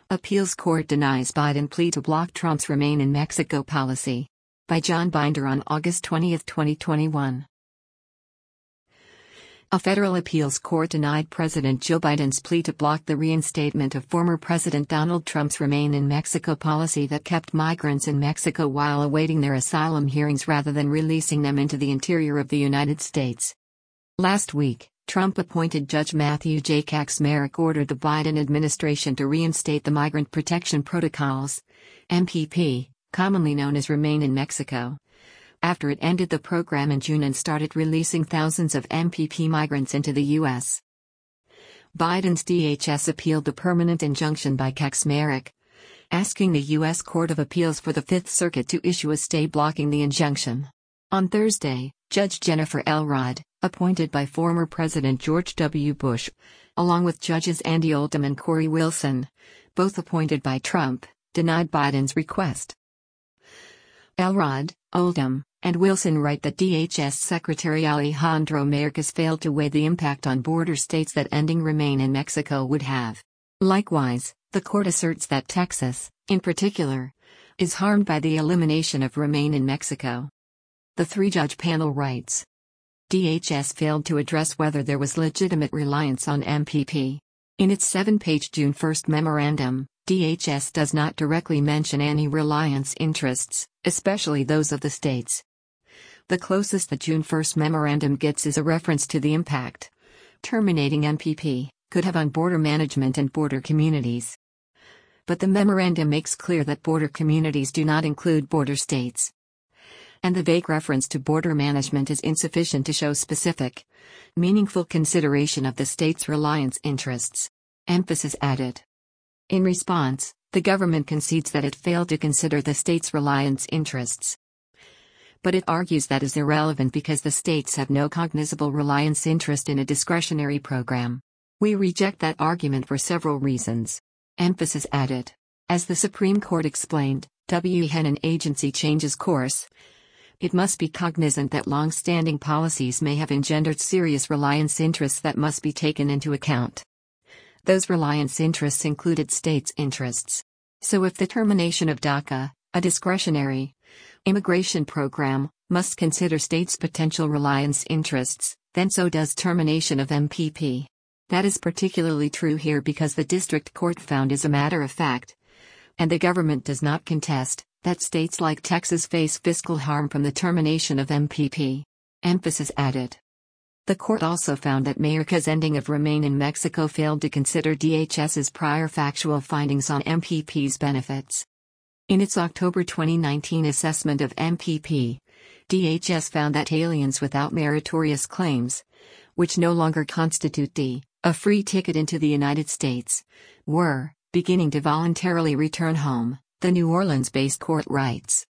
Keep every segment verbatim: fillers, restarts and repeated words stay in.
Appeals Court denies Biden plea to block Trump's Remain in Mexico policy. By John Binder on August twentieth, twenty twenty-one. A federal appeals court denied President Joe Biden's plea to block the reinstatement of former President Donald Trump's Remain in Mexico policy that kept migrants in Mexico while awaiting their asylum hearings rather than releasing them into the interior of the United States. Last week, Trump-appointed Judge Matthew J. Kacsmaryk ordered the Biden administration to reinstate the Migrant Protection Protocols, M P P, commonly known as Remain in Mexico, after it ended the program in June and started releasing thousands of M P P migrants into the U S Biden's D H S appealed the permanent injunction by Kacsmaryk, asking the U S Court of Appeals for the Fifth Circuit to issue a stay blocking the injunction. On Thursday, Judge Jennifer Elrod, appointed by former President George W. Bush, along with Judges Andy Oldham and Corey Wilson, both appointed by Trump, denied Biden's request. Elrod, Oldham, and Wilson write that D H S Secretary Alejandro Mayorkas failed to weigh the impact on border states that ending Remain in Mexico would have. Likewise, the court asserts that Texas, in particular, is harmed by the elimination of Remain in Mexico. The three-judge panel writes, D H S failed to address whether there was legitimate reliance on M P P. In its seven-page June first memorandum, D H S does not directly mention any reliance interests, especially those of the states. The closest the June first memorandum gets is a reference to the impact terminating M P P could have on border management and border communities. But the memorandum makes clear that border communities do not include border states. And the vague reference to border management is insufficient to show specific, meaningful consideration of the state's reliance interests. Emphasis added. In response, the government concedes that it failed to consider the state's reliance interests. But it argues that is irrelevant because the states have no cognizable reliance interest in a discretionary program. We reject that argument for several reasons. Emphasis added. As the Supreme Court explained, when an agency changes course, it must be cognizant that long-standing policies may have engendered serious reliance interests that must be taken into account. Those reliance interests included states' interests. So if the termination of DACA, a discretionary immigration program, must consider states' potential reliance interests, then so does termination of M P P. That is particularly true here because the district court found as a matter of fact, and the government does not contest, that states like Texas face fiscal harm from the termination of M P P. Emphasis added. The court also found that Mayorkas' ending of Remain in Mexico failed to consider D H S's prior factual findings on M P P's benefits. In its October twenty nineteen assessment of M P P, D H S found that aliens without meritorious claims, which no longer constitute D, a free ticket into the United States, were beginning to voluntarily return home, the New Orleans-based court writes.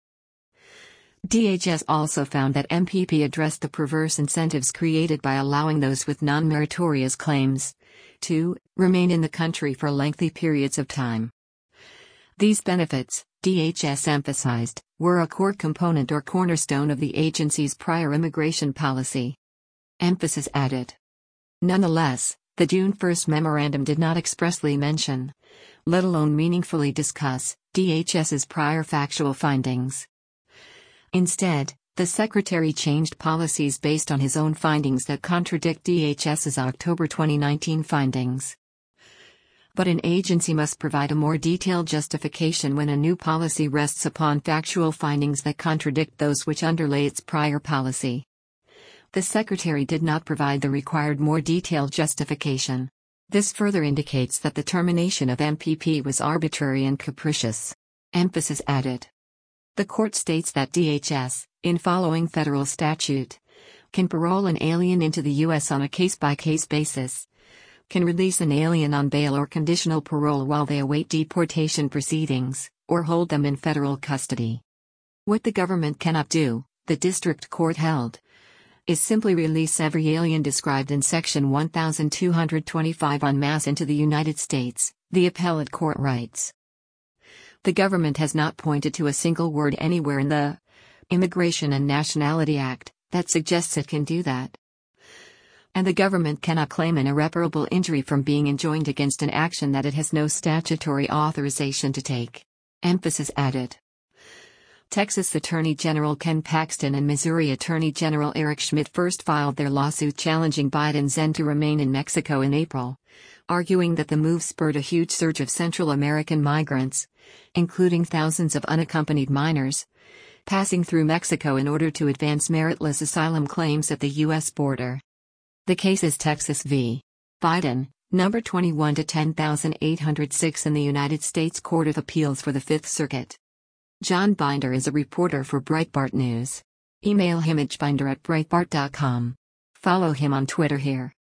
D H S also found that M P P addressed the perverse incentives created by allowing those with non-meritorious claims to remain in the country for lengthy periods of time. These benefits, D H S emphasized, were a core component or cornerstone of the agency's prior immigration policy. Emphasis added. Nonetheless, the June first memorandum did not expressly mention, let alone meaningfully discuss, D H S's prior factual findings. Instead, the Secretary changed policies based on his own findings that contradict D H S's October twenty nineteen findings. But an agency must provide a more detailed justification when a new policy rests upon factual findings that contradict those which underlay its prior policy. The Secretary did not provide the required more detailed justification. This further indicates that the termination of M P P was arbitrary and capricious. Emphasis added. The court states that D H S, in following federal statute, can parole an alien into the U S on a case-by-case basis, can release an alien on bail or conditional parole while they await deportation proceedings, or hold them in federal custody. What the government cannot do, the district court held, is simply release every alien described in Section twelve twenty-five en masse into the United States, the appellate court writes. The government has not pointed to a single word anywhere in the Immigration and Nationality Act that suggests it can do that. and the government cannot claim an irreparable injury from being enjoined against an action that it has no statutory authorization to take. Emphasis added. Texas Attorney General Ken Paxton and Missouri Attorney General Eric Schmidt first filed their lawsuit challenging Biden's end to remain in Mexico in April, arguing that the move spurred a huge surge of Central American migrants, including thousands of unaccompanied minors, passing through Mexico in order to advance meritless asylum claims at the U S border. The case is Texas v. Biden, number twenty-one to ten thousand eight hundred six in the United States Court of Appeals for the Fifth Circuit. John Binder is a reporter for Breitbart News. Email him at binder at breitbart dot com. Follow him on Twitter here.